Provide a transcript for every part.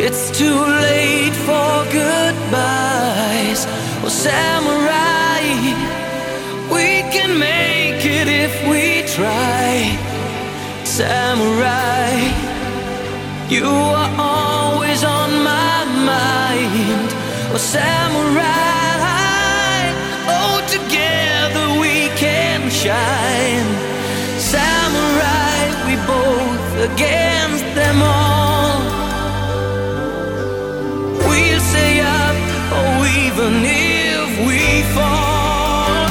It's too late for goodbyes. Well, samurai, we can make it if we try. Samurai, you are always on my mind. Well, samurai, oh, together we can shine. Samurai, we both against them all. We'll stay up, oh, even if we fall.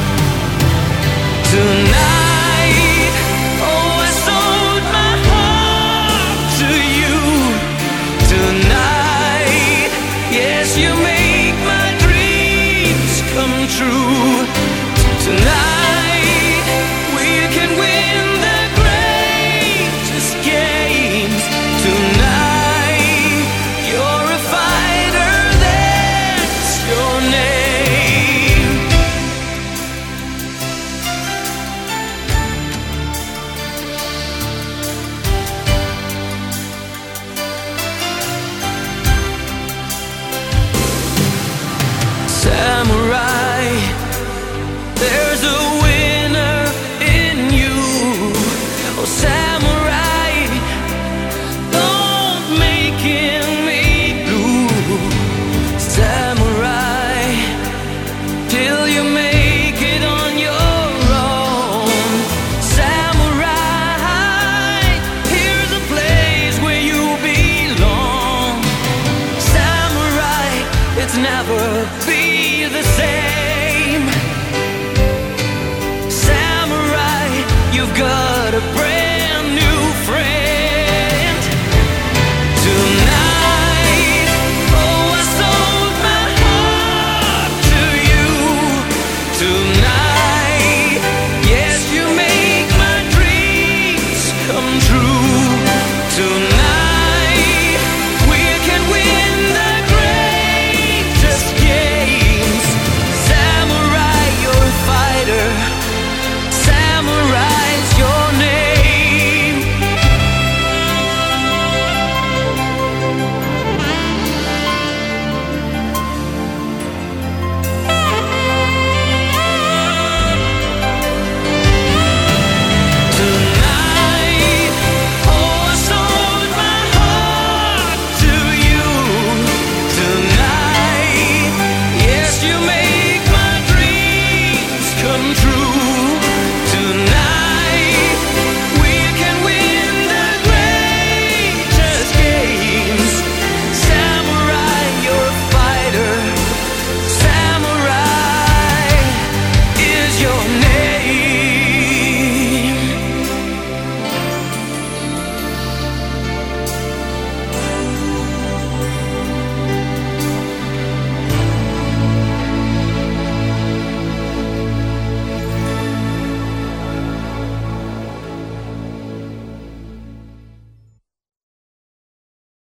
Tonight, oh, I sold my heart to you. Tonight, yes, you make my dreams come true. Tonight, we can win the greatest games. Tonight, you're a fighter, that's your name. Samurai, there's a winner in you. Oh, samurai, don't make me blue. Samurai, till you make it on your own. Samurai, here's a place where you belong. Samurai, it's never be the same.